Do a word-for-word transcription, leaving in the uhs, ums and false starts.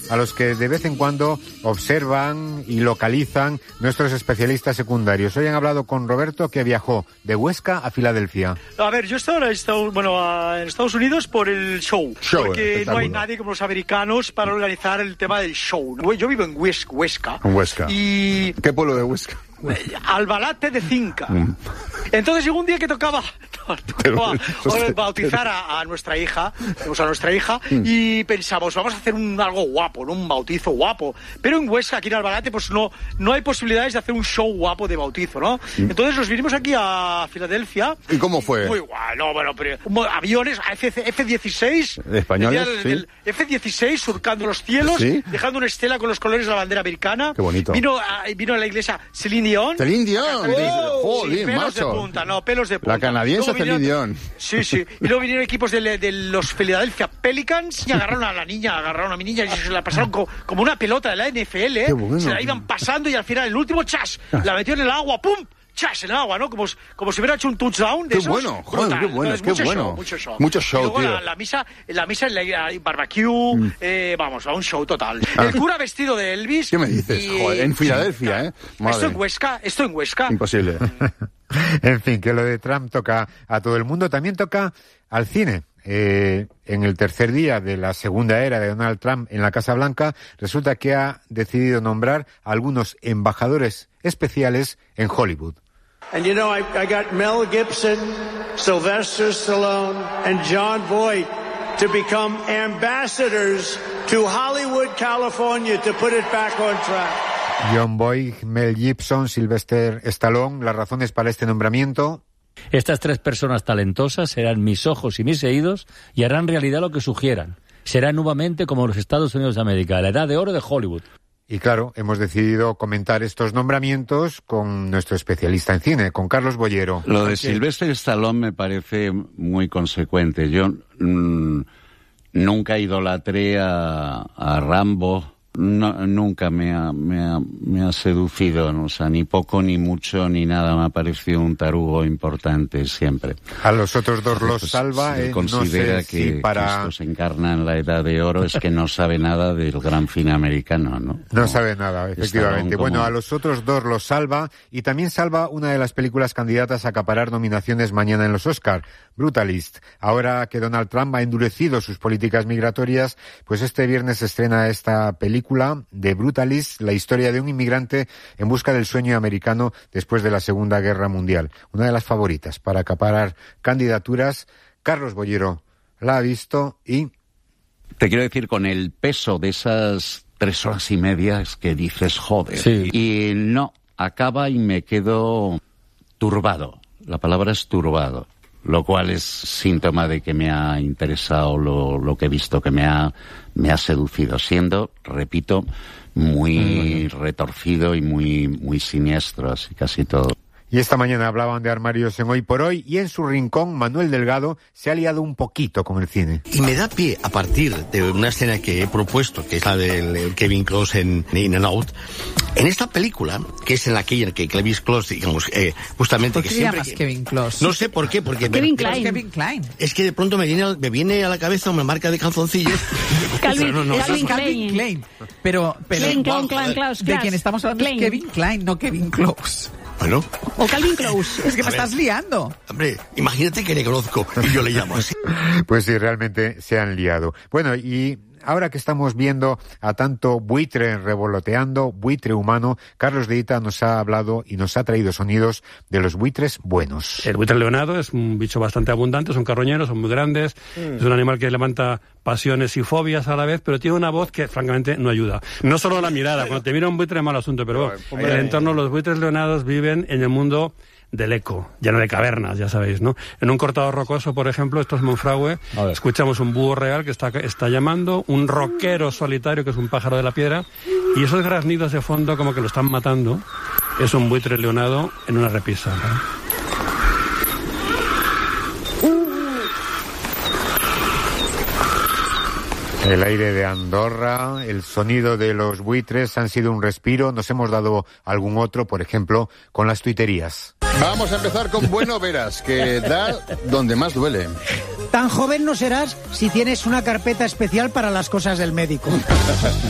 a los que de vez en cuando observan y localizan nuestros especialistas secundarios. Hoy han hablado con Roberto, que viajó de Huesca a Filadelfia. A ver, yo estaba en Estados, bueno, en Estados Unidos por el show, show porque no hay nadie como los americanos para organizar el tema del show. Yo vivo en Huesca. Huesca. En Huesca. Y... ¿Qué pueblo de Huesca? Albalate de Cinca. Mm. Entonces llegó un día que tocaba, tocaba bautizar a, a nuestra hija, a nuestra hija, mm. y pensamos, vamos a hacer un algo guapo, ¿no? Un bautizo guapo. Pero en Huesca, aquí en Albalate, pues no, no hay posibilidades de hacer un show guapo de bautizo, ¿no? Mm. Entonces nos vinimos aquí a Filadelfia. ¿Y cómo fue? Muy guay, no, bueno, pero aviones, F dieciséis. ¿De españoles? El, sí. el F dieciséis surcando los cielos, ¿sí? Dejando una estela con los colores de la bandera americana. Qué bonito. Vino a, vino a la iglesia Celine Dion. Celine Dion. Oh, Jolín, sí, pelos macho. de punta, no, pelos de punta. La canadiense Celine Dion. Sí, sí. Y luego vinieron equipos de, de los Philadelphia Pelicans y agarraron a la niña, agarraron a mi niña y se la pasaron co, como una pelota de la N F L, ¿eh? Bueno. Se la iban pasando y al final, el último chas, la metió en el agua, ¡pum! Chas en el agua, ¿no? Como, como si hubiera hecho un touchdown de qué esos. Bueno, joder, qué bueno, Entonces, qué mucho bueno. Show, mucho show. Mucho show, y luego tío. La, la misa, la misa en la barbecue, mm. eh, vamos, a un show total. Ah. El cura vestido de Elvis. ¿Qué me dices? Y... Joder, en Filadelfia, ¿eh? Madre. Esto en Huesca, esto en Huesca. Imposible. En fin, que lo de Trump toca a todo el mundo, también toca al cine. Eh, en el tercer día de la segunda era de Donald Trump en la Casa Blanca, resulta que ha decidido nombrar a algunos embajadores especiales en Hollywood. And you know, I, I got Mel Gibson, Sylvester Stallone, and John Voight to become ambassadors to Hollywood, California, to put it back on track. John Boyd, Mel Gibson, Sylvester Stallone, las razones para este nombramiento. Estas tres personas talentosas serán mis ojos y mis oídos y harán realidad lo que sugieran. Será nuevamente como los Estados Unidos de América, la edad de oro de Hollywood. Y claro, hemos decidido comentar estos nombramientos con nuestro especialista en cine, con Carlos Bollero. Lo de Sylvester Stallone me parece muy consecuente. Yo mmm, nunca idolatré a, a Rambo. No, nunca me ha, me, ha, me ha seducido, ¿no? O sea, ni poco, ni mucho, ni nada. Me ha parecido un tarugo importante siempre. A los otros dos los pues, salva. Si eh, considera no sé que, si para... que estos encarnan la edad de oro, es que no sabe nada del gran cine americano, ¿no? No, no sabe nada, efectivamente. Como... Bueno, a los otros dos los salva y también salva una de las películas candidatas a acaparar nominaciones mañana en los Oscar, Brutalist. Ahora que Donald Trump ha endurecido sus políticas migratorias, pues este viernes se estrena esta película de Brutalist, la historia de un inmigrante en busca del sueño americano después de la Segunda Guerra Mundial. Una de las favoritas para acaparar candidaturas. Carlos Bollero la ha visto y... Te quiero decir, con el peso de esas tres horas y media, es que dices, joder. Sí. Y no, acaba y me quedo turbado. La palabra es turbado. Lo cual es síntoma de que me ha interesado lo, lo que he visto, que me ha, me ha seducido, siendo, repito, muy mm. retorcido y muy, muy siniestro, así casi todo. Y esta mañana hablaban de armarios en Hoy por Hoy y en su rincón Manuel Delgado se ha liado un poquito con el cine. Y me da pie a partir de una escena que he propuesto, que es la del Kevin Close en In and Out. En esta película, que es en la que, que Kevin Close, digamos, eh, justamente ¿Por qué que te siempre... llamas Kevin Close? No sé por qué, porque... Kevin me, Klein. Kevin Klein. Es que de pronto me viene, me viene a la cabeza una marca de calzoncillos. Calvin, no, no, no, Calvin, no, Calvin Klein. Pero, pero Klein, wow, Klein, Klein, Klaus, de quien estamos hablando Klein. es Kevin Klein, no Kevin Close. Bueno. O Calvin Close. Es que A me ver. estás liando. Hombre, imagínate que le conozco y yo le llamo así. Pues sí, realmente se han liado. Bueno, y ahora que estamos viendo a tanto buitre revoloteando, buitre humano, Carlos de Ita nos ha hablado y nos ha traído sonidos de los buitres buenos. El buitre leonado es un bicho bastante abundante, son carroñeros, son muy grandes, mm. es un animal que levanta pasiones y fobias a la vez, pero tiene una voz que francamente no ayuda. No solo la mirada, cuando te mira un buitre es mal asunto, pero en el entorno los buitres leonados viven en el mundo del eco, lleno de cavernas, ya sabéis, ¿no? En un cortador rocoso, por ejemplo, esto es Monfragüe, escuchamos un búho real que está, está llamando, un roquero solitario, que es un pájaro de la piedra, y esos graznidos de fondo como que lo están matando, es un buitre leonado en una repisa, ¿no? El aire de Andorra, el sonido de los buitres han sido un respiro. Nos hemos dado algún otro, por ejemplo, con las tuiterías. Vamos a empezar con Bueno Veras, que da donde más duele. Tan joven no serás si tienes una carpeta especial para las cosas del médico.